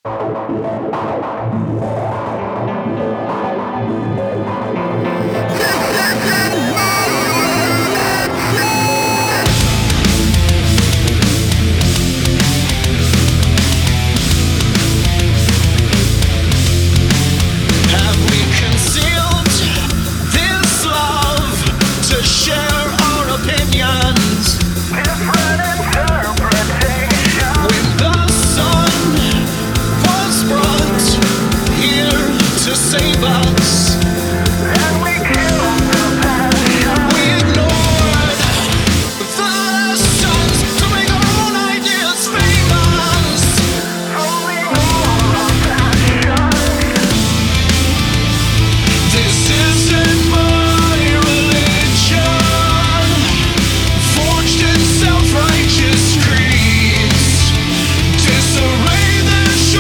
Have we concealed this love to share our opinions? Different interpretation. When the sun was brought here to save us.